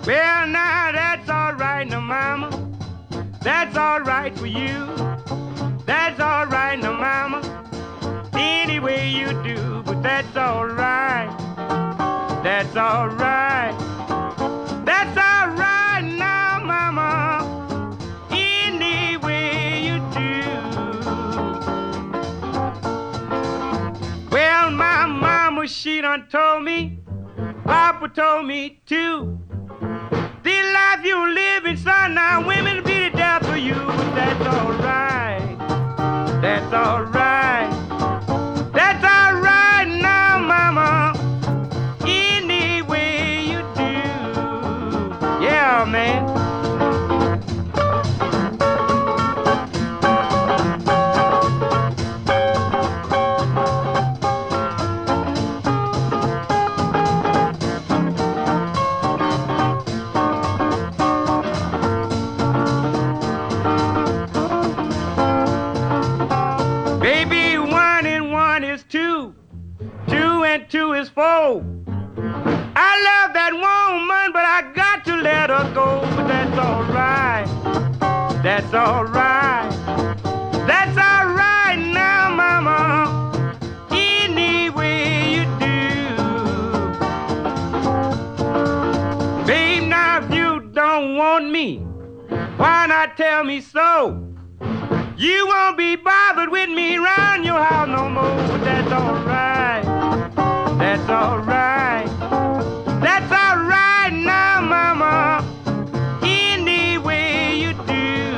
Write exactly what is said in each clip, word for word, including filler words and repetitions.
Well, now that's all right, now, mama. That's all right for you. That's all right, now, mama. Any way you do, but that's all right. That's all right. That's all right now, mama. Any way you do. Well, my mama, she done told me, Papa told me too. The life you living, son, now women will be the death of you, but that's all right. That's all right. That's all right now, mama. Any way you do. Yeah, man. Baby, one and one is two. Two and two is four. I love that woman, but I got to let her go. But that's all right. That's all right. That's all right now, mama. Any way you do. Babe, now if you don't want me, why not tell me so? You won't be bothered with me around your house no more. But that's all right. That's all right. That's all right now, mama. Any way you do.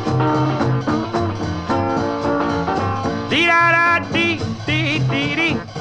Dee da da dee dee dee dee.